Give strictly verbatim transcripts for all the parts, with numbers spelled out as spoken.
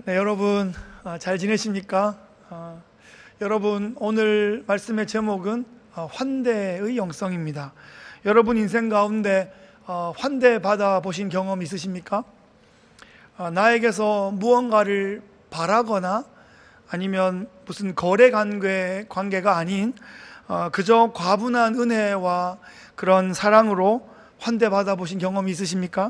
네, 여러분 어, 잘 지내십니까? 어, 여러분 오늘 말씀의 제목은 어, 환대의 영성입니다. 여러분 인생 가운데 어, 환대 받아 보신 경험 있으십니까? 어, 나에게서 무언가를 바라거나 아니면 무슨 거래 관계, 관계가 아닌 어, 그저 과분한 은혜와 그런 사랑으로 환대 받아 보신 경험이 있으십니까?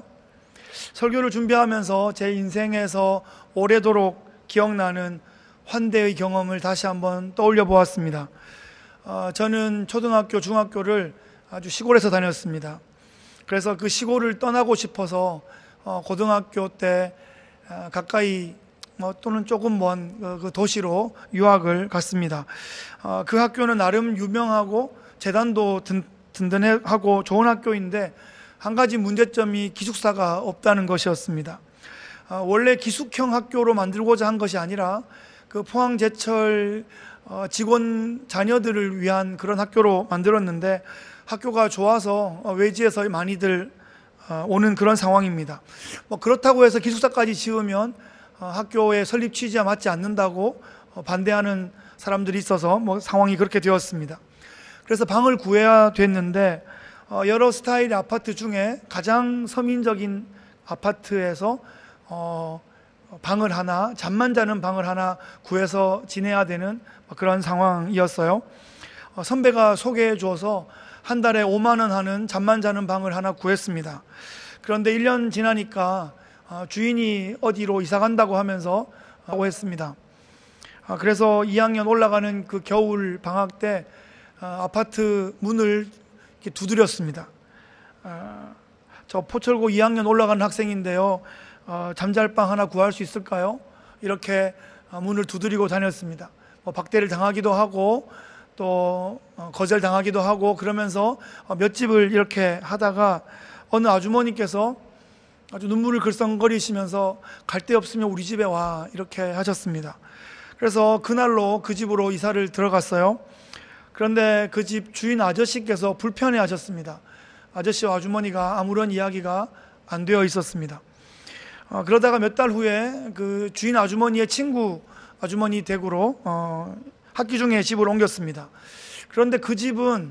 설교를 준비하면서 제 인생에서 오래도록 기억나는 환대의 경험을 다시 한번 떠올려 보았습니다. 어, 저는 초등학교, 중학교를 아주 시골에서 다녔습니다. 그래서 그 시골을 떠나고 싶어서 어, 고등학교 때 어, 가까이 뭐 또는 조금 먼 그 도시로 유학을 갔습니다. 어, 그 학교는 나름 유명하고 재단도 든, 든든하고 좋은 학교인데 한 가지 문제점이 기숙사가 없다는 것이었습니다. 어, 원래 기숙형 학교로 만들고자 한 것이 아니라 그 포항제철 어, 직원 자녀들을 위한 그런 학교로 만들었는데 학교가 좋아서 어, 외지에서 많이들 어, 오는 그런 상황입니다. 뭐 그렇다고 해서 기숙사까지 지으면 어, 학교의 설립 취지와 맞지 않는다고 어, 반대하는 사람들이 있어서 뭐 상황이 그렇게 되었습니다. 그래서 방을 구해야 됐는데 어, 여러 스타일의 아파트 중에 가장 서민적인 아파트에서 어, 방을 하나, 잠만 자는 방을 하나 구해서 지내야 되는 그런 상황이었어요. 어, 선배가 소개해 줘서 한 달에 오만 원 하는 잠만 자는 방을 하나 구했습니다. 그런데 일 년 지나니까 어, 주인이 어디로 이사 간다고 하면서 하고 했습니다. 어, 그래서 이 학년 올라가는 그 겨울 방학 때 어, 아파트 문을 이렇게 두드렸습니다. 어, 저 포철고 이 학년 올라가는 학생인데요. 어, 잠잘 방 하나 구할 수 있을까요? 이렇게 어, 문을 두드리고 다녔습니다. 뭐 박대를 당하기도 하고 또 어, 거절 당하기도 하고 그러면서 어, 몇 집을 이렇게 하다가 어느 아주머니께서 아주 눈물을 글썽거리시면서 갈 데 없으면 우리 집에 와 이렇게 하셨습니다. 그래서 그날로 그 집으로 이사를 들어갔어요. 그런데 그 집 주인 아저씨께서 불편해 하셨습니다. 아저씨와 아주머니가 아무런 이야기가 안 되어 있었습니다. 어, 그러다가 몇 달 후에 그 주인 아주머니의 친구 아주머니 댁으로 어, 학기 중에 집을 옮겼습니다. 그런데 그 집은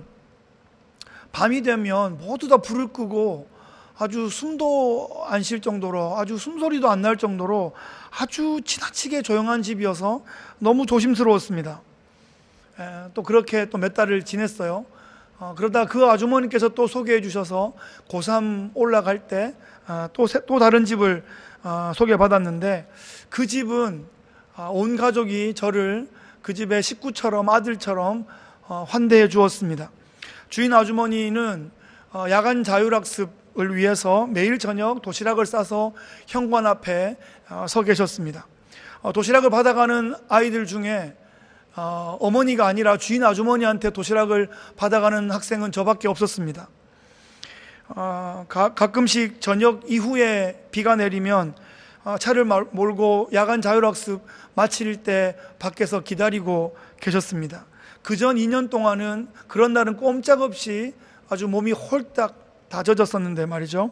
밤이 되면 모두 다 불을 끄고 아주 숨도 안 쉴 정도로 아주 숨소리도 안 날 정도로 아주 지나치게 조용한 집이어서 너무 조심스러웠습니다. 에, 또 그렇게 또 몇 달을 지냈어요. 어, 그러다 그 아주머니께서 또 소개해 주셔서 고삼 올라갈 때 또 어, 또 다른 집을 어, 소개받았는데 그 집은 어, 온 가족이 저를 그 집의 식구처럼 아들처럼 어, 환대해 주었습니다. 주인 아주머니는 어, 야간 자율학습을 위해서 매일 저녁 도시락을 싸서 현관 앞에 어, 서 계셨습니다. 어, 도시락을 받아가는 아이들 중에 어, 어머니가 아니라 주인 아주머니한테 도시락을 받아가는 학생은 저밖에 없었습니다. 어, 가, 가끔씩 저녁 이후에 비가 내리면 어, 차를 말, 몰고 야간 자율학습 마칠 때 밖에서 기다리고 계셨습니다. 그전 이 년 동안은 그런 날은 꼼짝없이 아주 몸이 홀딱 다 젖었었는데 말이죠.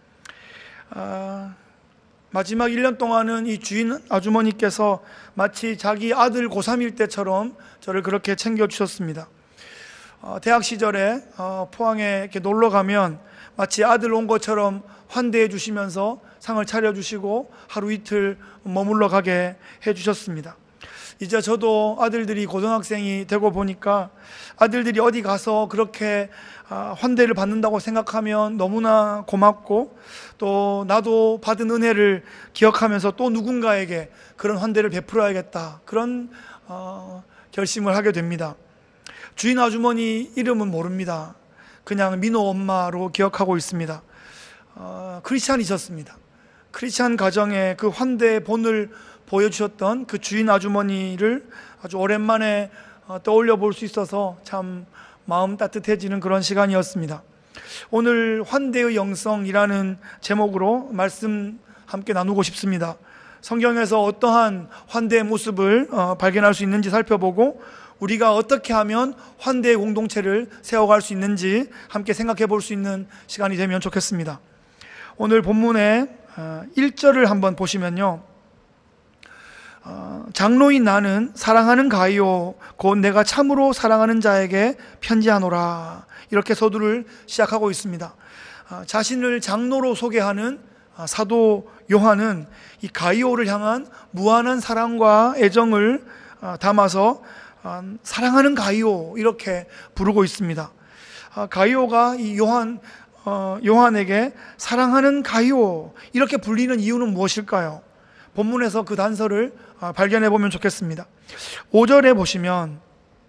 어, 마지막 일 년 동안은 이 주인 아주머니께서 마치 자기 아들 고삼일 때처럼 저를 그렇게 챙겨주셨습니다. 어, 대학 시절에 어, 포항에 이렇게 놀러 가면 마치 아들 온 것처럼 환대해 주시면서 상을 차려주시고 하루 이틀 머물러 가게 해주셨습니다. 이제 저도 아들들이 고등학생이 되고 보니까 아들들이 어디 가서 그렇게 환대를 받는다고 생각하면 너무나 고맙고 또 나도 받은 은혜를 기억하면서 또 누군가에게 그런 환대를 베풀어야겠다 그런 어, 결심을 하게 됩니다. 주인 아주머니 이름은 모릅니다. 그냥 민호 엄마로 기억하고 있습니다. 어, 크리스찬이셨습니다. 크리스찬 가정의 그 환대의 본을 보여주셨던 그 주인 아주머니를 아주 오랜만에 떠올려 볼 수 있어서 참 마음 따뜻해지는 그런 시간이었습니다. 오늘 환대의 영성이라는 제목으로 말씀 함께 나누고 싶습니다. 성경에서 어떠한 환대의 모습을 발견할 수 있는지 살펴보고 우리가 어떻게 하면 환대의 공동체를 세워갈 수 있는지 함께 생각해 볼 수 있는 시간이 되면 좋겠습니다. 오늘 본문의 일 절을 한번 보시면요, 장로인 나는 사랑하는 가이오 곧 내가 참으로 사랑하는 자에게 편지하노라. 이렇게 서두를 시작하고 있습니다. 자신을 장로로 소개하는 사도 요한은 이 가이오를 향한 무한한 사랑과 애정을 담아서 사랑하는 가이오 이렇게 부르고 있습니다. 가이오가 이 요한 요한에게 사랑하는 가이오 이렇게 불리는 이유는 무엇일까요? 본문에서 그 단서를 발견해 보면 좋겠습니다. 오 절에 보시면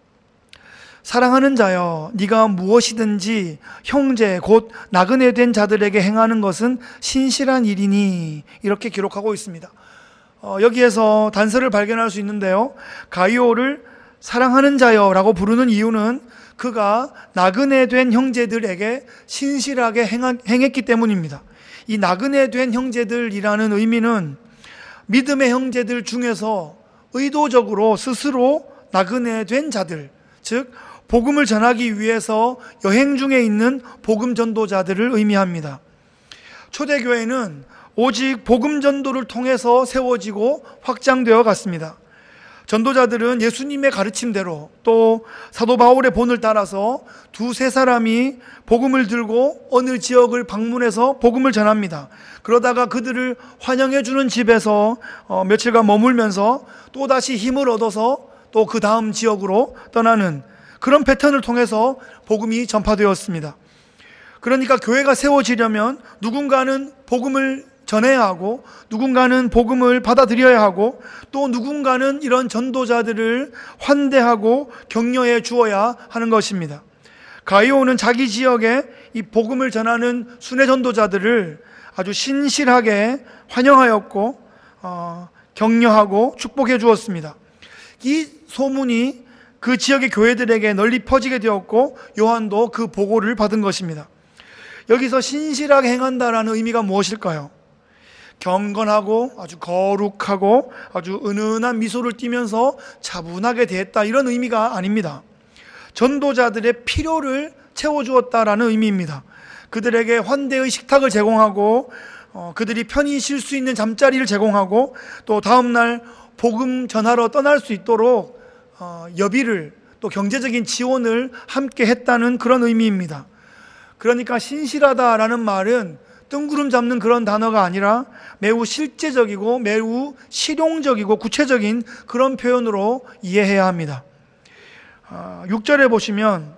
사랑하는 자여 네가 무엇이든지 형제 곧 나그네 된 자들에게 행하는 것은 신실한 일이니 이렇게 기록하고 있습니다. 어, 여기에서 단서를 발견할 수 있는데요, 가이오를 사랑하는 자여라고 부르는 이유는 그가 나그네 된 형제들에게 신실하게 행했기 때문입니다. 이 나그네 된 형제들이라는 의미는 믿음의 형제들 중에서 의도적으로 스스로 나그네 된 자들, 즉 복음을 전하기 위해서 여행 중에 있는 복음 전도자들을 의미합니다. 초대교회는 오직 복음 전도를 통해서 세워지고 확장되어 갔습니다. 전도자들은 예수님의 가르침대로 또 사도 바울의 본을 따라서 두세 사람이 복음을 들고 어느 지역을 방문해서 복음을 전합니다. 그러다가 그들을 환영해 주는 집에서 어, 며칠간 머물면서 또다시 힘을 얻어서 또 그 다음 지역으로 떠나는 그런 패턴을 통해서 복음이 전파되었습니다. 그러니까 교회가 세워지려면 누군가는 복음을 전해야 하고 누군가는 복음을 받아들여야 하고 또 누군가는 이런 전도자들을 환대하고 격려해 주어야 하는 것입니다. 가이오는 자기 지역에 이 복음을 전하는 순회 전도자들을 아주 신실하게 환영하였고 어, 격려하고 축복해 주었습니다. 이 소문이 그 지역의 교회들에게 널리 퍼지게 되었고 요한도 그 보고를 받은 것입니다. 여기서 신실하게 행한다라는 의미가 무엇일까요? 경건하고 아주 거룩하고 아주 은은한 미소를 띠면서 차분하게 대했다 이런 의미가 아닙니다. 전도자들의 필요를 채워주었다라는 의미입니다. 그들에게 환대의 식탁을 제공하고 어, 그들이 편히 쉴 수 있는 잠자리를 제공하고 또 다음날 복음 전하러 떠날 수 있도록 어, 여비를 또 경제적인 지원을 함께 했다는 그런 의미입니다. 그러니까 신실하다라는 말은 뜬구름 잡는 그런 단어가 아니라 매우 실제적이고 매우 실용적이고 구체적인 그런 표현으로 이해해야 합니다. 육 절에 보시면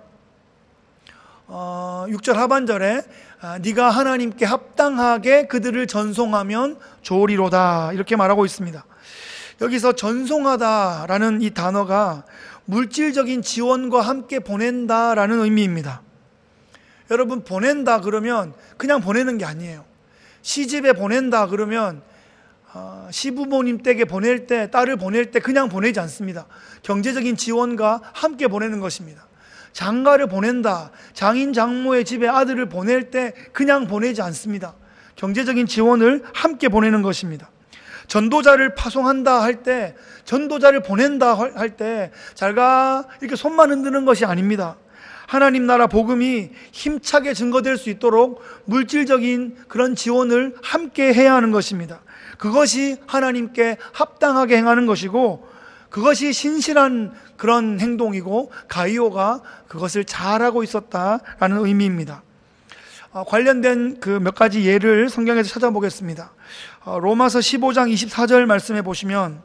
육 절 하반절에 네가 하나님께 합당하게 그들을 전송하면 좋으리로다 이렇게 말하고 있습니다. 여기서 전송하다라는 이 단어가 물질적인 지원과 함께 보낸다라는 의미입니다. 여러분, 보낸다 그러면 그냥 보내는 게 아니에요. 시집에 보낸다 그러면 어, 시부모님 댁에 보낼 때, 딸을 보낼 때 그냥 보내지 않습니다. 경제적인 지원과 함께 보내는 것입니다. 장가를 보낸다, 장인 장모의 집에 아들을 보낼 때 그냥 보내지 않습니다. 경제적인 지원을 함께 보내는 것입니다. 전도자를 파송한다 할 때, 전도자를 보낸다 할 때 잘가 이렇게 손만 흔드는 것이 아닙니다. 하나님 나라 복음이 힘차게 증거될 수 있도록 물질적인 그런 지원을 함께 해야 하는 것입니다. 그것이 하나님께 합당하게 행하는 것이고 그것이 신실한 그런 행동이고 가이오가 그것을 잘하고 있었다라는 의미입니다. 어, 관련된 그 몇 가지 예를 성경에서 찾아보겠습니다. 어, 로마서 십오 장 이십사 절 말씀해 보시면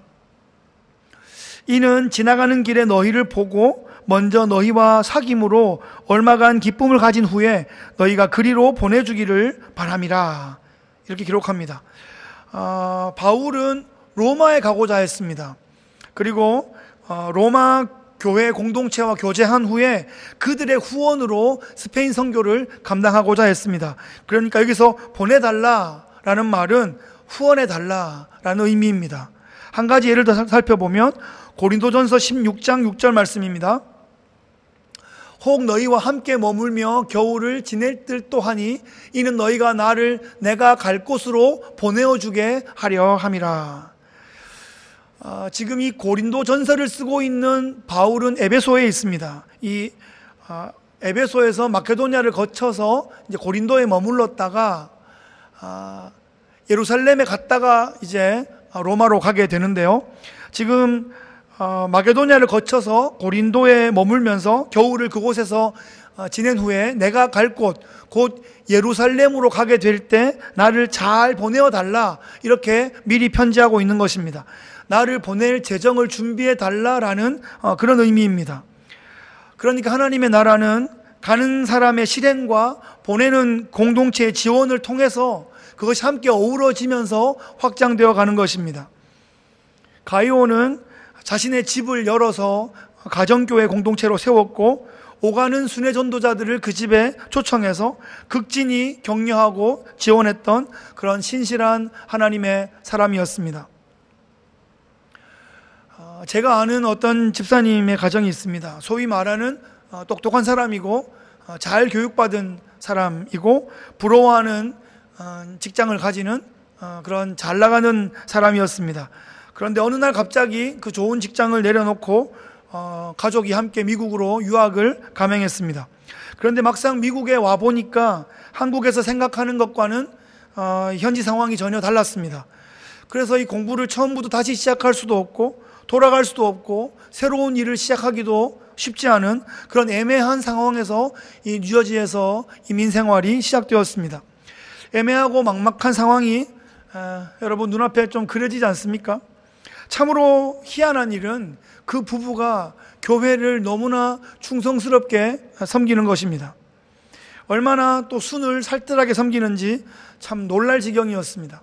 이는 지나가는 길에 너희를 보고 먼저 너희와 사귐으로 얼마간 기쁨을 가진 후에 너희가 그리로 보내주기를 바람이라 이렇게 기록합니다. 어, 바울은 로마에 가고자 했습니다. 그리고 어, 로마 교회 공동체와 교제한 후에 그들의 후원으로 스페인 선교를 감당하고자 했습니다. 그러니까 여기서 보내달라라는 말은 후원해달라라는 의미입니다. 한 가지 예를 더 살펴보면 고린도전서 십육 장 육 절 말씀입니다. 혹 너희와 함께 머물며 겨울을 지낼 듯도 하니 이는 너희가 나를 내가 갈 곳으로 보내어 주게 하려 함이라. 아, 지금 이 고린도전서를 쓰고 있는 바울은 에베소에 있습니다. 이 아, 에베소에서 마케도니아를 거쳐서 이제 고린도에 머물렀다가 아, 예루살렘에 갔다가 이제 로마로 가게 되는데요. 지금 마게도냐를 거쳐서 고린도에 머물면서 겨울을 그곳에서 지낸 후에 내가 갈 곳, 곧 예루살렘으로 가게 될 때 나를 잘 보내어 달라, 이렇게 미리 편지하고 있는 것입니다. 나를 보낼 재정을 준비해 달라라는 그런 의미입니다. 그러니까 하나님의 나라는 가는 사람의 실행과 보내는 공동체의 지원을 통해서 그것이 함께 어우러지면서 확장되어 가는 것입니다. 가이오는 자신의 집을 열어서 가정교회 공동체로 세웠고, 오가는 순회 전도자들을 그 집에 초청해서 극진히 격려하고 지원했던 그런 신실한 하나님의 사람이었습니다. 제가 아는 어떤 집사님의 가정이 있습니다. 소위 말하는 똑똑한 사람이고 잘 교육받은 사람이고 부러워하는 직장을 가지는 그런 잘 나가는 사람이었습니다. 그런데 어느 날 갑자기 그 좋은 직장을 내려놓고 가족이 함께 미국으로 유학을 감행했습니다. 그런데 막상 미국에 와 보니까 한국에서 생각하는 것과는 현지 상황이 전혀 달랐습니다. 그래서 이 공부를 처음부터 다시 시작할 수도 없고 돌아갈 수도 없고 새로운 일을 시작하기도 쉽지 않은 그런 애매한 상황에서 이 뉴저지에서 이민 생활이 시작되었습니다. 애매하고 막막한 상황이 에, 여러분 눈앞에 좀 그려지지 않습니까? 참으로 희한한 일은 그 부부가 교회를 너무나 충성스럽게 섬기는 것입니다. 얼마나 또 순을 살뜰하게 섬기는지 참 놀랄 지경이었습니다.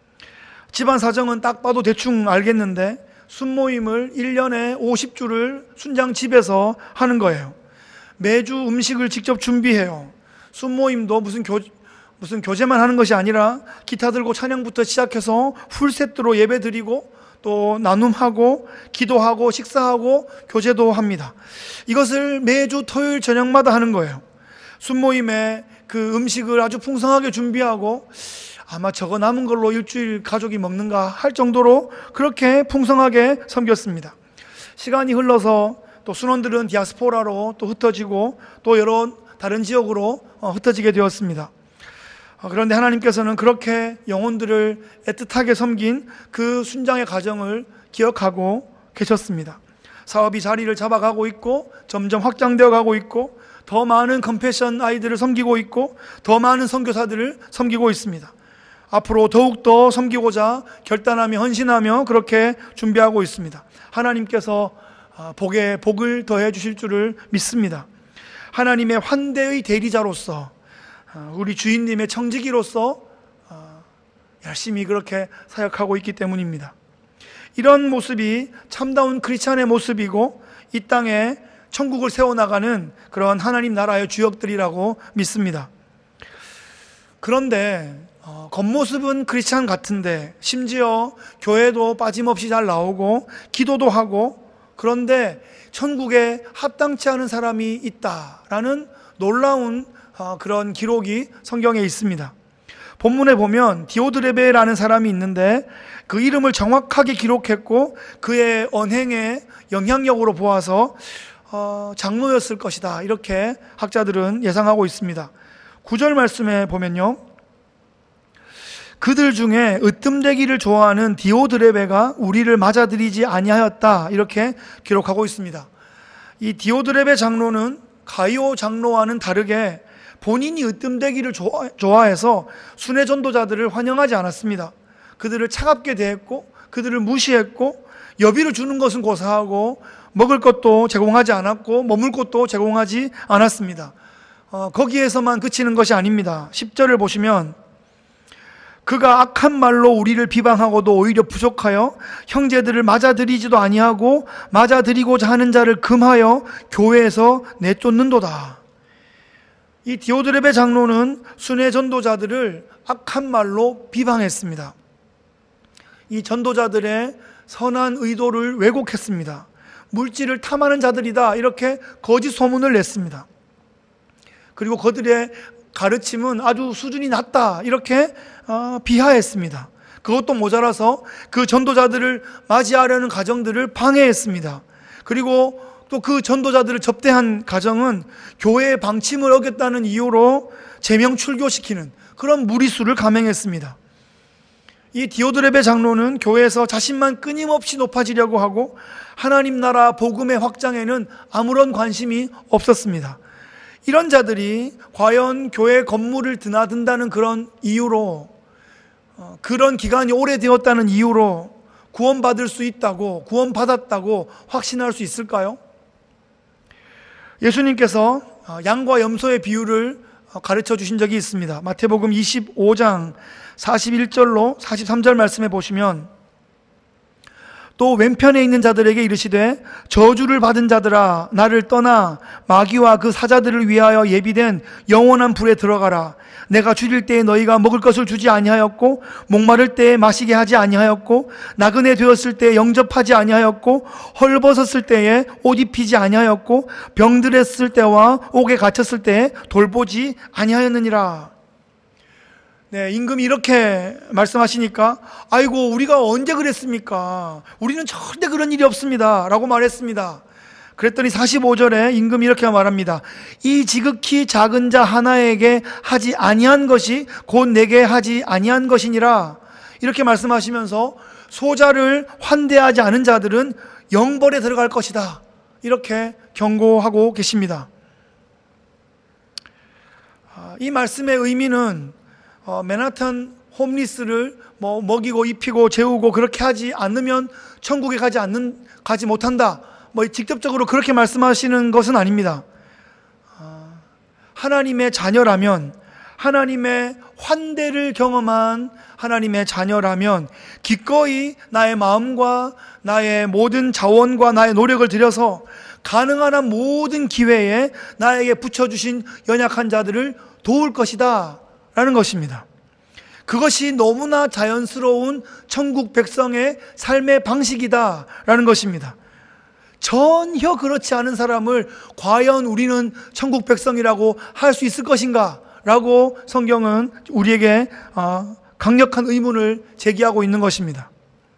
집안 사정은 딱 봐도 대충 알겠는데 순모임을 일 년에 오십 주를 순장 집에서 하는 거예요. 매주 음식을 직접 준비해요. 순모임도 무슨 교, 무슨 교제만 하는 것이 아니라 기타 들고 찬양부터 시작해서 풀세트로 예배 드리고 또 나눔하고 기도하고 식사하고 교제도 합니다. 이것을 매주 토요일 저녁마다 하는 거예요. 순모임에 그 음식을 아주 풍성하게 준비하고 아마 저거 남은 걸로 일주일 가족이 먹는가 할 정도로 그렇게 풍성하게 섬겼습니다. 시간이 흘러서 또 순원들은 디아스포라로 또 흩어지고 또 여러 다른 지역으로 흩어지게 되었습니다. 그런데 하나님께서는 그렇게 영혼들을 애틋하게 섬긴 그 순장의 가정을 기억하고 계셨습니다. 사업이 자리를 잡아가고 있고 점점 확장되어 가고 있고 더 많은 컴패션 아이들을 섬기고 있고 더 많은 선교사들을 섬기고 있습니다. 앞으로 더욱더 섬기고자 결단하며 헌신하며 그렇게 준비하고 있습니다. 하나님께서 복에 복을 더해 주실 줄을 믿습니다. 하나님의 환대의 대리자로서 우리 주인님의 청지기로서 열심히 그렇게 사역하고 있기 때문입니다. 이런 모습이 참다운 크리스찬의 모습이고 이 땅에 천국을 세워나가는 그런 하나님 나라의 주역들이라고 믿습니다. 그런데 어, 겉모습은 크리스찬 같은데 심지어 교회도 빠짐없이 잘 나오고 기도도 하고 그런데 천국에 합당치 않은 사람이 있다라는 놀라운 어, 그런 기록이 성경에 있습니다. 본문에 보면 디오드레베라는 사람이 있는데 그 이름을 정확하게 기록했고 그의 언행의 영향력으로 보아서 어, 장로였을 것이다 이렇게 학자들은 예상하고 있습니다. 구 절 말씀에 보면요, 그들 중에 으뜸되기를 좋아하는 디오드레베가 우리를 맞아들이지 아니하였다 이렇게 기록하고 있습니다. 이 디오드레베 장로는 가이오 장로와는 다르게 본인이 으뜸되기를 좋아해서 순회 전도자들을 환영하지 않았습니다. 그들을 차갑게 대했고 그들을 무시했고 여비를 주는 것은 고사하고 먹을 것도 제공하지 않았고 머물 곳도 제공하지 않았습니다. 어, 거기에서만 그치는 것이 아닙니다. 십 절을 보시면 그가 악한 말로 우리를 비방하고도 오히려 부족하여 형제들을 맞아들이지도 아니하고 맞아들이고자 하는 자를 금하여 교회에서 내쫓는도다. 이 디오드레베 장로는 순회 전도자들을 악한 말로 비방했습니다. 이 전도자들의 선한 의도를 왜곡했습니다. 물질을 탐하는 자들이다 이렇게 거짓 소문을 냈습니다. 그리고 그들의 가르침은 아주 수준이 낮다 이렇게 어, 비하했습니다. 그것도 모자라서 그 전도자들을 맞이하려는 가정들을 방해했습니다. 그리고 또 그 전도자들을 접대한 가정은 교회의 방침을 어겼다는 이유로 제명 출교시키는 그런 무리수를 감행했습니다. 이 디오드레베 장로는 교회에서 자신만 끊임없이 높아지려고 하고 하나님 나라 복음의 확장에는 아무런 관심이 없었습니다. 이런 자들이 과연 교회 건물을 드나든다는 그런 이유로, 그런 기간이 오래되었다는 이유로 구원받을 수 있다고, 구원받았다고 확신할 수 있을까요? 예수님께서 양과 염소의 비유를 가르쳐 주신 적이 있습니다. 마태복음 이십오 장 사십일 절로 사십삼 절 말씀해 보시면, 또 왼편에 있는 자들에게 이르시되 저주를 받은 자들아 나를 떠나 마귀와 그 사자들을 위하여 예비된 영원한 불에 들어가라. 내가 줄일 때에 너희가 먹을 것을 주지 아니하였고 목마를 때에 마시게 하지 아니하였고 나그네 되었을 때에 영접하지 아니하였고 헐벗었을 때에 옷 입히지 아니하였고 병들었을 때와 옥에 갇혔을 때에 돌보지 아니하였느니라. 네, 임금이 이렇게 말씀하시니까 아이고 우리가 언제 그랬습니까? 우리는 절대 그런 일이 없습니다 라고 말했습니다. 그랬더니 사십오 절에 임금이 이렇게 말합니다. 이 지극히 작은 자 하나에게 하지 아니한 것이 곧 내게 하지 아니한 것이니라. 이렇게 말씀하시면서 소자를 환대하지 않은 자들은 영벌에 들어갈 것이다, 이렇게 경고하고 계십니다. 이 말씀의 의미는 어, 맨하탄 홈리스를 뭐 먹이고 입히고 재우고 그렇게 하지 않으면 천국에 가지 않는 가지 못한다, 뭐 직접적으로 그렇게 말씀하시는 것은 아닙니다. 어, 하나님의 자녀라면, 하나님의 환대를 경험한 하나님의 자녀라면 기꺼이 나의 마음과 나의 모든 자원과 나의 노력을 들여서 가능한 한 모든 기회에 나에게 붙여주신 연약한 자들을 도울 것이다 라는 것입니다. 그것이 너무나 자연스러운 천국 백성의 삶의 방식이다 라는 것입니다. 전혀 그렇지 않은 사람을 과연 우리는 천국 백성이라고 할 수 있을 것인가 라고 성경은 우리에게 강력한 의문을 제기하고 있는 것입니다.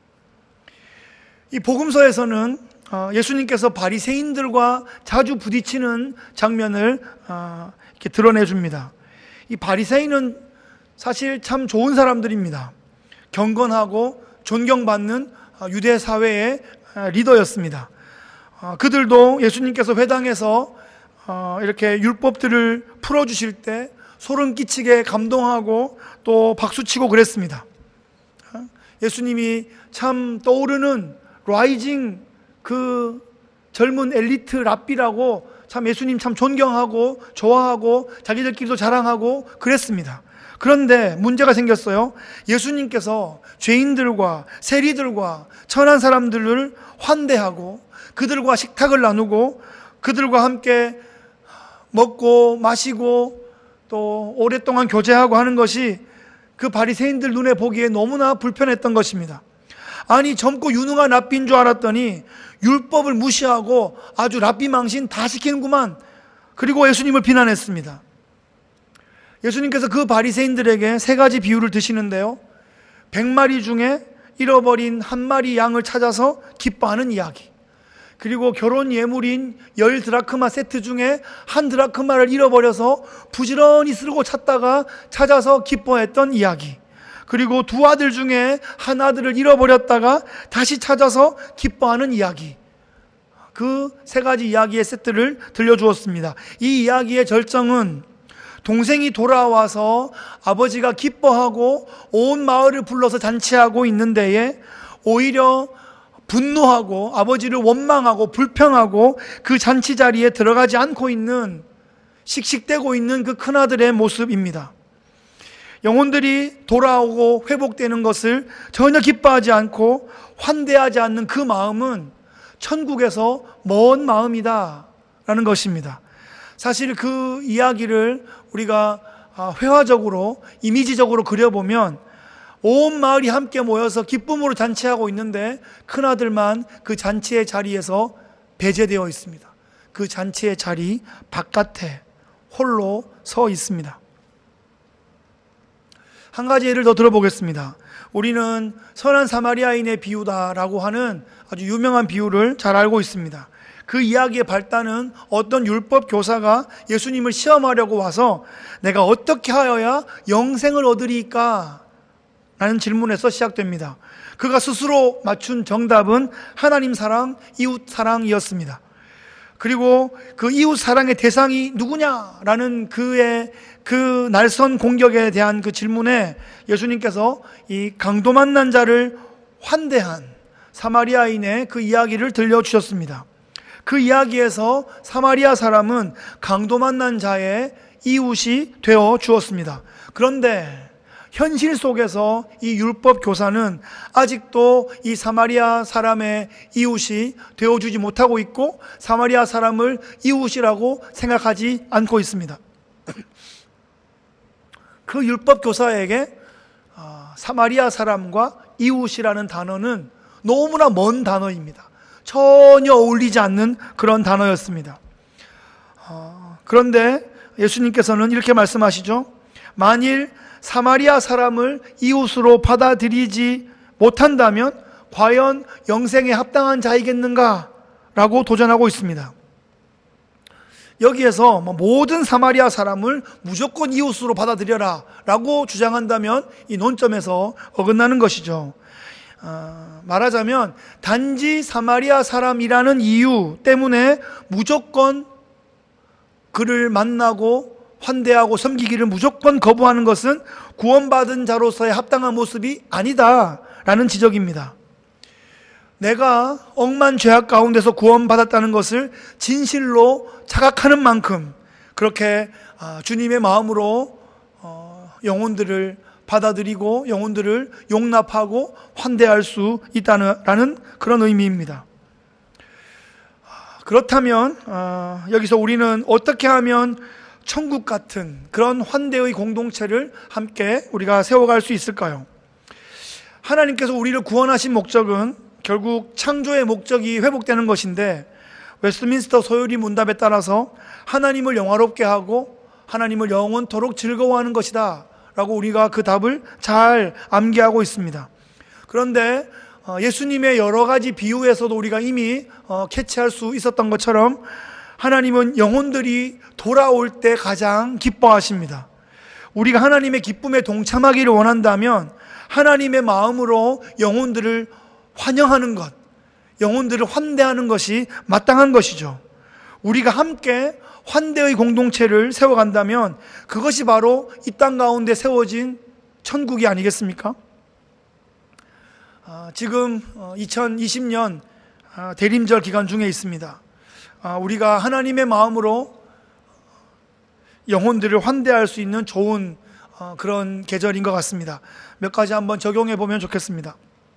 이 복음서에서는 예수님께서 바리새인들과 자주 부딪히는 장면을 이렇게 드러내 줍니다. 이 바리새인은 사실 참 좋은 사람들입니다. 경건하고 존경받는 유대 사회의 리더였습니다. 그들도 예수님께서 회당에서 이렇게 율법들을 풀어주실 때 소름 끼치게 감동하고 또 박수치고 그랬습니다. 예수님이 참 떠오르는 라이징 그 젊은 엘리트 랍비라고 참 예수님 참 존경하고 좋아하고 자기들끼리도 자랑하고 그랬습니다. 그런데 문제가 생겼어요. 예수님께서 죄인들과 세리들과 천한 사람들을 환대하고 그들과 식탁을 나누고 그들과 함께 먹고 마시고 또 오랫동안 교제하고 하는 것이 그 바리새인들 눈에 보기에 너무나 불편했던 것입니다. 아니 젊고 유능한 랍비인 줄 알았더니 율법을 무시하고 아주 랍비 망신 다 시키는구만. 그리고 예수님을 비난했습니다. 예수님께서 그 바리새인들에게 세 가지 비유를 드시는데요, 백 마리 중에 잃어버린 한 마리 양을 찾아서 기뻐하는 이야기, 그리고 결혼 예물인 열 드라크마 세트 중에 한 드라크마를 잃어버려서 부지런히 쓰고 찾다가 찾아서 기뻐했던 이야기, 그리고 두 아들 중에 한 아들을 잃어버렸다가 다시 찾아서 기뻐하는 이야기, 그 세 가지 이야기의 세트를 들려주었습니다. 이 이야기의 절정은 동생이 돌아와서 아버지가 기뻐하고 온 마을을 불러서 잔치하고 있는 데에 오히려 분노하고 아버지를 원망하고 불평하고 그 잔치 자리에 들어가지 않고 있는, 씩씩대고 있는 그 큰아들의 모습입니다. 영혼들이 돌아오고 회복되는 것을 전혀 기뻐하지 않고 환대하지 않는 그 마음은 천국에서 먼 마음이다 라는 것입니다. 사실 그 이야기를 우리가 회화적으로 이미지적으로 그려보면 온 마을이 함께 모여서 기쁨으로 잔치하고 있는데 큰아들만 그 잔치의 자리에서 배제되어 있습니다. 그 잔치의 자리 바깥에 홀로 서 있습니다. 한 가지 예를 더 들어보겠습니다. 우리는 선한 사마리아인의 비유다라고 하는 아주 유명한 비유를 잘 알고 있습니다. 그 이야기의 발단은 어떤 율법 교사가 예수님을 시험하려고 와서 내가 어떻게 하여야 영생을 얻으리까 라는 질문에서 시작됩니다. 그가 스스로 맞춘 정답은 하나님 사랑, 이웃 사랑이었습니다. 그리고 그 이웃 사랑의 대상이 누구냐라는 그의 그 날선 공격에 대한 그 질문에 예수님께서 이 강도 만난 자를 환대한 사마리아인의 그 이야기를 들려주셨습니다. 그 이야기에서 사마리아 사람은 강도 만난 자의 이웃이 되어 주었습니다. 그런데 현실 속에서 이 율법 교사는 아직도 이 사마리아 사람의 이웃이 되어주지 못하고 있고 사마리아 사람을 이웃이라고 생각하지 않고 있습니다. 그 율법 교사에게 사마리아 사람과 이웃이라는 단어는 너무나 먼 단어입니다. 전혀 어울리지 않는 그런 단어였습니다. 그런데 예수님께서는 이렇게 말씀하시죠. 만일 사마리아 사람을 이웃으로 받아들이지 못한다면 과연 영생에 합당한 자이겠는가? 라고 도전하고 있습니다. 여기에서 모든 사마리아 사람을 무조건 이웃으로 받아들여라 라고 주장한다면 이 논점에서 어긋나는 것이죠. 어, 말하자면 단지 사마리아 사람이라는 이유 때문에 무조건 그를 만나고 환대하고 섬기기를 무조건 거부하는 것은 구원받은 자로서의 합당한 모습이 아니다라는 지적입니다. 내가 억만 죄악 가운데서 구원받았다는 것을 진실로 자각하는 만큼 그렇게 주님의 마음으로 영혼들을 받아들이고 영혼들을 용납하고 환대할 수 있다는 그런 의미입니다. 그렇다면 여기서 우리는 어떻게 하면 천국 같은 그런 환대의 공동체를 함께 우리가 세워갈 수 있을까요? 하나님께서 우리를 구원하신 목적은 결국 창조의 목적이 회복되는 것인데 웨스트민스터 소요리 문답에 따라서 하나님을 영화롭게 하고 하나님을 영원토록 즐거워하는 것이다 라고 우리가 그 답을 잘 암기하고 있습니다. 그런데 예수님의 여러 가지 비유에서도 우리가 이미 캐치할 수 있었던 것처럼 하나님은 영혼들이 돌아올 때 가장 기뻐하십니다. 우리가 하나님의 기쁨에 동참하기를 원한다면 하나님의 마음으로 영혼들을 환영하는 것, 영혼들을 환대하는 것이 마땅한 것이죠. 우리가 함께 환대의 공동체를 세워간다면 그것이 바로 이 땅 가운데 세워진 천국이 아니겠습니까? 아, 지금 이천이십 년 대림절 기간 중에 있습니다. 우리가 하나님의 마음으로 영혼들을 환대할 수 있는 좋은 그런 계절인 것 같습니다. 몇 가지 한번 적용해 보면 좋겠습니다.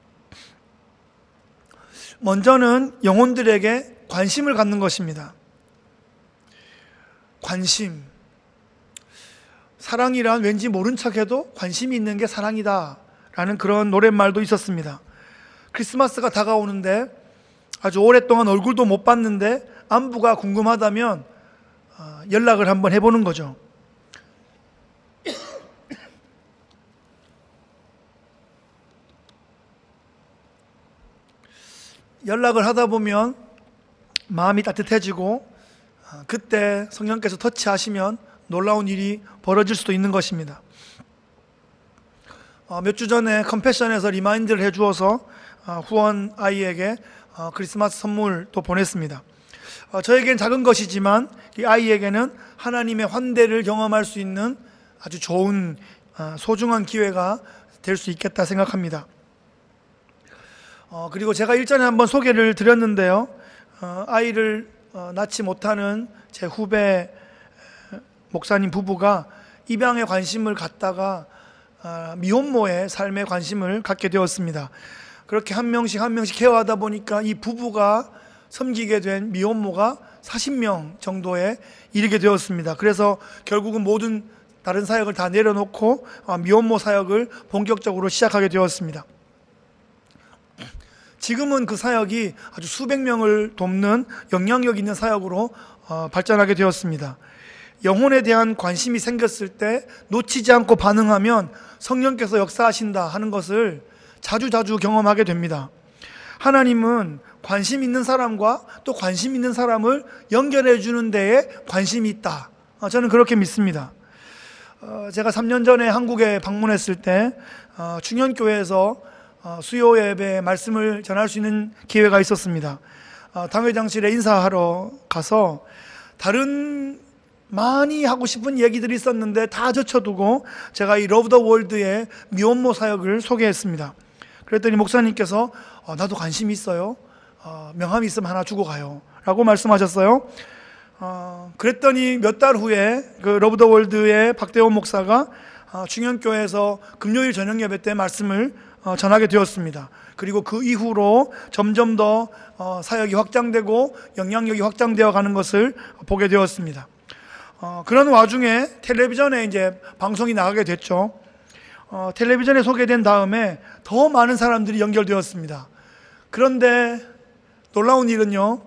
먼저는 영혼들에게 관심을 갖는 것입니다. 관심. 사랑이란 왠지 모른 척해도 관심이 있는 게 사랑이다 라는 그런 노랫말도 있었습니다. 크리스마스가 다가오는데 아주 오랫동안 얼굴도 못 봤는데 안부가 궁금하다면 연락을 한번 해보는 거죠. 연락을 하다 보면 마음이 따뜻해지고 그때 성령께서 터치하시면 놀라운 일이 벌어질 수도 있는 것입니다. 몇 주 전에 컴패션에서 리마인드를 해주어서 후원 아이에게 크리스마스 선물도 보냈습니다. 저에겐 작은 것이지만 이 아이에게는 하나님의 환대를 경험할 수 있는 아주 좋은 소중한 기회가 될 수 있겠다 생각합니다. 그리고 제가 일전에 한번 소개를 드렸는데요. 아이를 낳지 못하는 제 후배 목사님 부부가 입양에 관심을 갖다가 미혼모의 삶에 관심을 갖게 되었습니다. 그렇게 한 명씩 한 명씩 케어하다 보니까 이 부부가 섬기게 된 미혼모가 사십 명 정도에 이르게 되었습니다. 그래서 결국은 모든 다른 사역을 다 내려놓고 미혼모 사역을 본격적으로 시작하게 되었습니다. 지금은 그 사역이 아주 수백 명을 돕는 영향력 있는 사역으로 발전하게 되었습니다. 영혼에 대한 관심이 생겼을 때 놓치지 않고 반응하면 성령께서 역사하신다 하는 것을 자주자주 경험하게 됩니다. 하나님은 관심 있는 사람과 또 관심 있는 사람을 연결해 주는 데에 관심이 있다. 저는 그렇게 믿습니다. 어, 제가 삼 년 전에 한국에 방문했을 때 어, 중현교회에서 어, 수요 예배 말씀을 전할 수 있는 기회가 있었습니다. 어, 당회장실에 인사하러 가서 다른 많이 하고 싶은 얘기들이 있었는데 다 젖혀두고 제가 이 러브 더 월드의 미혼모 사역을 소개했습니다. 그랬더니 목사님께서 어, 나도 관심이 있어요. 어, 명함이 있으면 하나 주고 가요 라고 말씀하셨어요. 어, 그랬더니 몇 달 후에 그 러브 더 월드의 박대원 목사가 어, 중현교회에서 금요일 저녁 예배 때 말씀을 어, 전하게 되었습니다. 그리고 그 이후로 점점 더 어, 사역이 확장되고 영향력이 확장되어 가는 것을 보게 되었습니다. 어, 그런 와중에 텔레비전에 이제 방송이 나가게 됐죠. 어, 텔레비전에 소개된 다음에 더 많은 사람들이 연결되었습니다. 그런데 놀라운 일은요,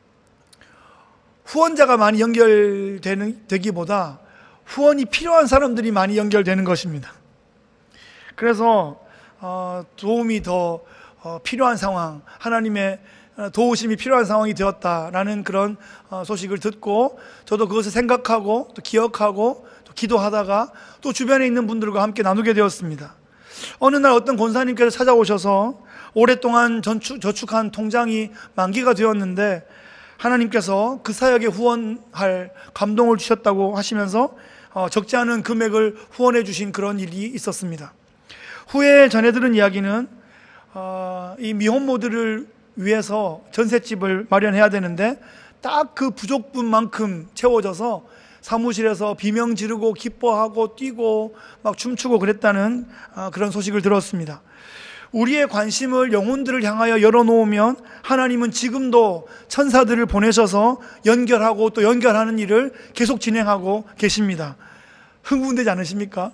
후원자가 많이 연결되는, 되기보다 후원이 필요한 사람들이 많이 연결되는 것입니다. 그래서 어, 도움이 더 어, 필요한 상황, 하나님의 도우심이 필요한 상황이 되었다라는 그런 어, 소식을 듣고 저도 그것을 생각하고 또 기억하고 또 기도하다가 또 주변에 있는 분들과 함께 나누게 되었습니다. 어느 날 어떤 권사님께서 찾아오셔서 오랫동안 전축, 저축한 통장이 만기가 되었는데 하나님께서 그 사역에 후원할 감동을 주셨다고 하시면서 어, 적지 않은 금액을 후원해 주신 그런 일이 있었습니다. 후에 전해 들은 이야기는 어, 이 미혼모들을 위해서 전셋집을 마련해야 되는데 딱 그 부족분만큼 채워져서 사무실에서 비명 지르고 기뻐하고 뛰고 막 춤추고 그랬다는 어, 그런 소식을 들었습니다. 우리의 관심을 영혼들을 향하여 열어놓으면 하나님은 지금도 천사들을 보내셔서 연결하고 또 연결하는 일을 계속 진행하고 계십니다. 흥분되지 않으십니까?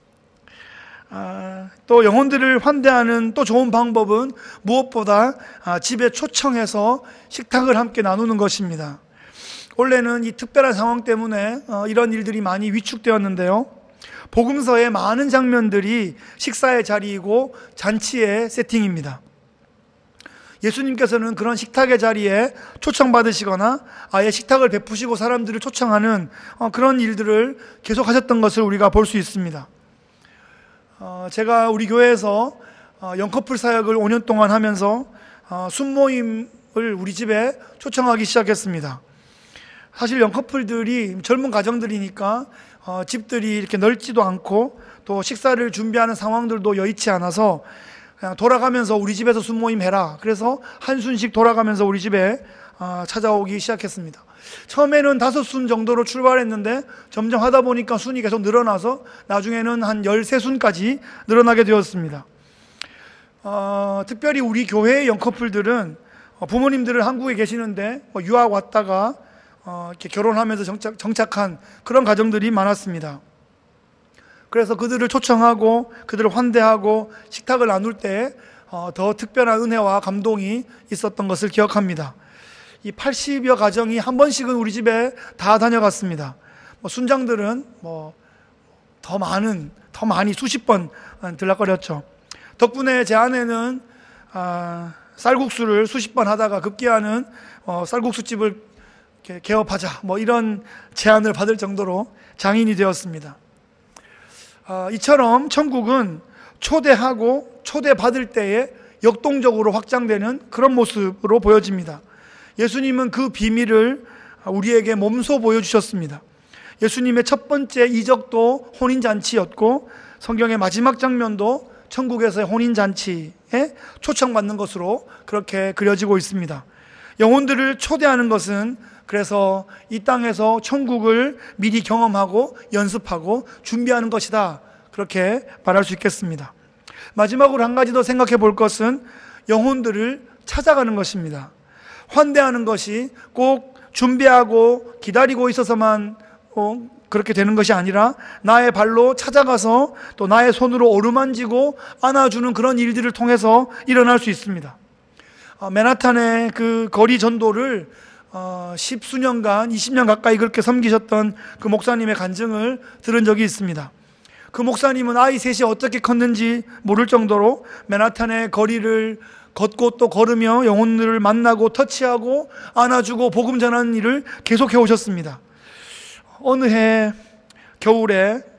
아, 또 영혼들을 환대하는 또 좋은 방법은 무엇보다 아, 집에 초청해서 식탁을 함께 나누는 것입니다. 원래는 이 특별한 상황 때문에 어, 이런 일들이 많이 위축되었는데요, 복음서의 많은 장면들이 식사의 자리이고 잔치의 세팅입니다. 예수님께서는 그런 식탁의 자리에 초청받으시거나 아예 식탁을 베푸시고 사람들을 초청하는 어, 그런 일들을 계속하셨던 것을 우리가 볼 수 있습니다. 어, 제가 우리 교회에서 어, 영커플 사역을 오 년 동안 하면서 어, 순모임을 우리 집에 초청하기 시작했습니다. 사실 영커플들이 젊은 가정들이니까 어, 집들이 이렇게 넓지도 않고 또 식사를 준비하는 상황들도 여의치 않아서 그냥 돌아가면서 우리 집에서 순모임 해라, 그래서 한순씩 돌아가면서 우리 집에 어, 찾아오기 시작했습니다. 처음에는 다섯 순 정도로 출발했는데 점점 하다 보니까 순이 계속 늘어나서 나중에는 한 열세 순까지 늘어나게 되었습니다. 어, 특별히 우리 교회의 영커플들은 어, 부모님들은 한국에 계시는데 어, 유학 왔다가 어, 이렇게 결혼하면서 정착, 정착한 그런 가정들이 많았습니다. 그래서 그들을 초청하고 그들을 환대하고 식탁을 나눌 때 어, 더 특별한 은혜와 감동이 있었던 것을 기억합니다. 이 팔십여 가정이 한 번씩은 우리 집에 다 다녀갔습니다. 뭐 순장들은 뭐 더 많은, 더 많이 수십 번 들락거렸죠. 덕분에 제 아내는 아, 쌀국수를 수십 번 하다가 급기야는 어, 쌀국수집을 개업하자 뭐 이런 제안을 받을 정도로 장인이 되었습니다. 아, 이처럼 천국은 초대하고 초대받을 때에 역동적으로 확장되는 그런 모습으로 보여집니다. 예수님은 그 비밀을 우리에게 몸소 보여주셨습니다. 예수님의 첫 번째 이적도 혼인잔치였고 성경의 마지막 장면도 천국에서의 혼인잔치에 초청받는 것으로 그렇게 그려지고 있습니다. 영혼들을 초대하는 것은 그래서 이 땅에서 천국을 미리 경험하고 연습하고 준비하는 것이다, 그렇게 말할 수 있겠습니다. 마지막으로 한 가지 더 생각해 볼 것은 영혼들을 찾아가는 것입니다. 환대하는 것이 꼭 준비하고 기다리고 있어서만 어, 그렇게 되는 것이 아니라 나의 발로 찾아가서 또 나의 손으로 어루만지고 안아주는 그런 일들을 통해서 일어날 수 있습니다. 어, 맨하탄의 그 거리 전도를 어, 십수년간, 이십 년 가까이 그렇게 섬기셨던 그 목사님의 간증을 들은 적이 있습니다. 그 목사님은 아이 셋이 어떻게 컸는지 모를 정도로 맨하탄의 거리를 걷고 또 걸으며 영혼들을 만나고 터치하고 안아주고 복음 전하는 일을 계속해 오셨습니다. 어느 해 겨울에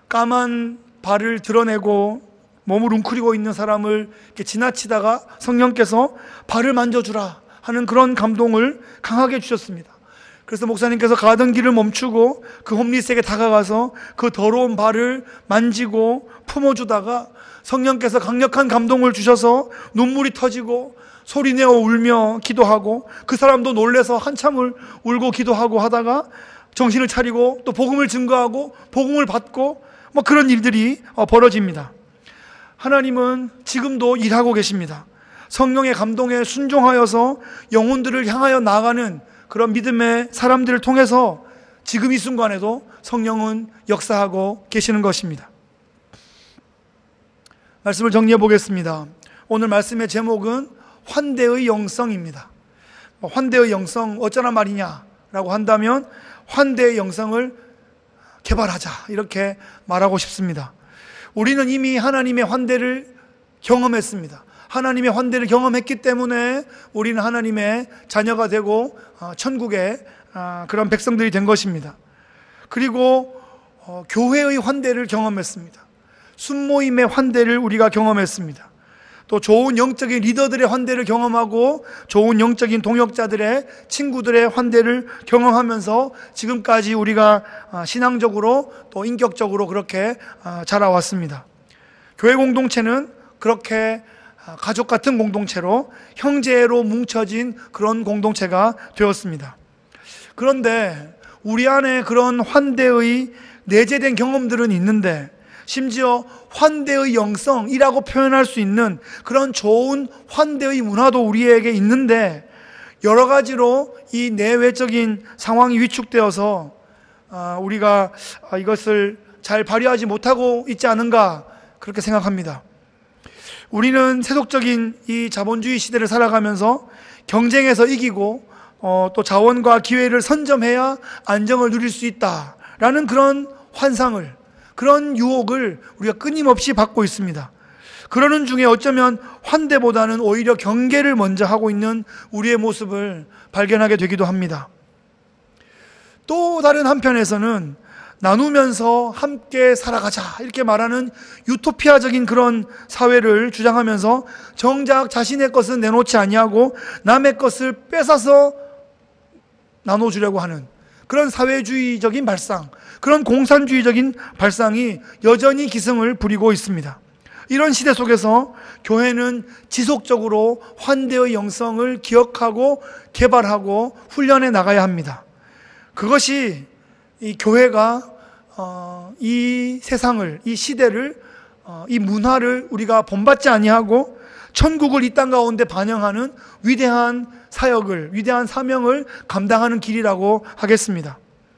까만 발을 드러내고 몸을 웅크리고 있는 사람을 이렇게 지나치다가 성령께서 발을 만져주라 하는 그런 감동을 강하게 주셨습니다. 그래서 목사님께서 가던 길을 멈추고 그 홈리스에게 다가가서 그 더러운 발을 만지고 품어주다가 성령께서 강력한 감동을 주셔서 눈물이 터지고 소리내어 울며 기도하고 그 사람도 놀래서 한참을 울고 기도하고 하다가 정신을 차리고 또 복음을 증거하고 복음을 받고 뭐 그런 일들이 벌어집니다. 하나님은 지금도 일하고 계십니다. 성령의 감동에 순종하여서 영혼들을 향하여 나아가는 그런 믿음의 사람들을 통해서 지금 이 순간에도 성령은 역사하고 계시는 것입니다. 말씀을 정리해 보겠습니다. 오늘 말씀의 제목은 환대의 영성입니다. 환대의 영성 어쩌나 말이냐라고 한다면 환대의 영성을 개발하자 이렇게 말하고 싶습니다. 우리는 이미 하나님의 환대를 경험했습니다. 하나님의 환대를 경험했기 때문에 우리는 하나님의 자녀가 되고 천국의 그런 백성들이 된 것입니다. 그리고 교회의 환대를 경험했습니다. 순모임의 환대를 우리가 경험했습니다. 또 좋은 영적인 리더들의 환대를 경험하고 좋은 영적인 동역자들의 친구들의 환대를 경험하면서 지금까지 우리가 신앙적으로 또 인격적으로 그렇게 자라왔습니다. 교회 공동체는 그렇게 가족 같은 공동체로 형제로 뭉쳐진 그런 공동체가 되었습니다. 그런데 우리 안에 그런 환대의 내재된 경험들은 있는데 심지어 환대의 영성이라고 표현할 수 있는 그런 좋은 환대의 문화도 우리에게 있는데 여러 가지로 이 내외적인 상황이 위축되어서 우리가 이것을 잘 발휘하지 못하고 있지 않은가 그렇게 생각합니다. 우리는 세속적인 이 자본주의 시대를 살아가면서 경쟁에서 이기고 어, 또 자원과 기회를 선점해야 안정을 누릴 수 있다라는 그런 환상을, 그런 유혹을 우리가 끊임없이 받고 있습니다. 그러는 중에 어쩌면 환대보다는 오히려 경계를 먼저 하고 있는 우리의 모습을 발견하게 되기도 합니다. 또 다른 한편에서는 나누면서 함께 살아가자 이렇게 말하는 유토피아적인 그런 사회를 주장하면서 정작 자신의 것은 내놓지 아니하고 남의 것을 뺏어서 나눠주려고 하는 그런 사회주의적인 발상, 그런 공산주의적인 발상이 여전히 기승을 부리고 있습니다. 이런 시대 속에서 교회는 지속적으로 환대의 영성을 기억하고 개발하고 훈련해 나가야 합니다. 그것이 이 교회가 어, 이 세상을, 이 시대를, 어, 이 문화를 우리가 본받지 아니하고 천국을 이 땅 가운데 반영하는 위대한 사역을, 위대한 사명을 감당하는 길이라고 하겠습니다.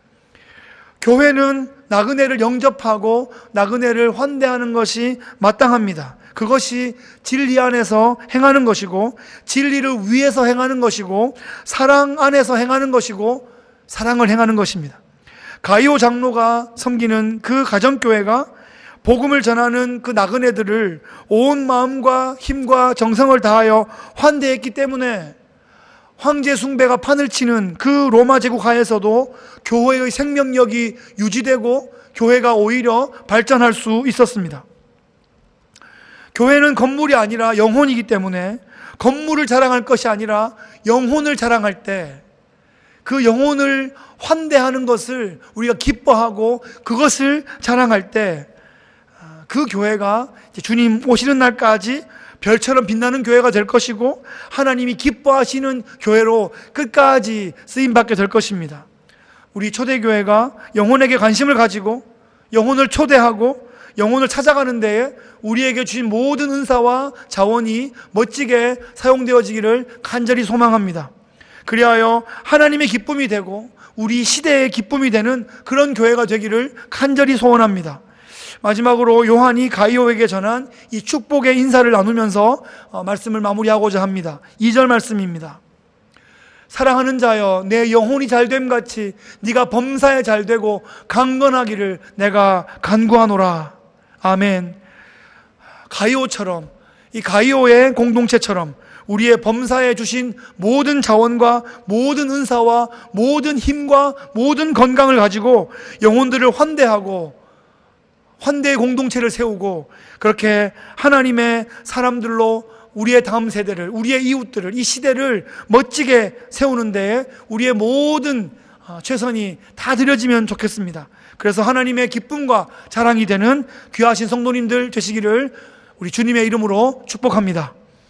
교회는 나그네를 영접하고 나그네를 환대하는 것이 마땅합니다. 그것이 진리 안에서 행하는 것이고 진리를 위해서 행하는 것이고 사랑 안에서 행하는 것이고 사랑을 행하는 것입니다. 가이오 장로가 섬기는 그 가정교회가 복음을 전하는 그 나그네들을 온 마음과 힘과 정성을 다하여 환대했기 때문에 황제 숭배가 판을 치는 그 로마 제국 하에서도 교회의 생명력이 유지되고 교회가 오히려 발전할 수 있었습니다. 교회는 건물이 아니라 영혼이기 때문에 건물을 자랑할 것이 아니라 영혼을 자랑할 때 그 영혼을 환대하는 것을 우리가 기뻐하고 그것을 자랑할 때 그 교회가 주님 오시는 날까지 별처럼 빛나는 교회가 될 것이고 하나님이 기뻐하시는 교회로 끝까지 쓰임받게 될 것입니다. 우리 초대교회가 영혼에게 관심을 가지고 영혼을 초대하고 영혼을 찾아가는 데에 우리에게 주신 모든 은사와 자원이 멋지게 사용되어지기를 간절히 소망합니다. 그리하여 하나님의 기쁨이 되고 우리 시대의 기쁨이 되는 그런 교회가 되기를 간절히 소원합니다. 마지막으로 요한이 가이오에게 전한 이 축복의 인사를 나누면서 말씀을 마무리하고자 합니다. 이 절 말씀입니다. 사랑하는 자여, 내 영혼이 잘됨 같이 네가 범사에 잘되고 강건하기를 내가 간구하노라. 아멘. 가이오처럼, 이 가이오의 공동체처럼 우리의 범사에 주신 모든 자원과 모든 은사와 모든 힘과 모든 건강을 가지고 영혼들을 환대하고 환대 공동체를 세우고 그렇게 하나님의 사람들로 우리의 다음 세대를, 우리의 이웃들을, 이 시대를 멋지게 세우는 데에 우리의 모든 최선이 다 들여지면 좋겠습니다. 그래서 하나님의 기쁨과 자랑이 되는 귀하신 성도님들 되시기를 우리 주님의 이름으로 축복합니다.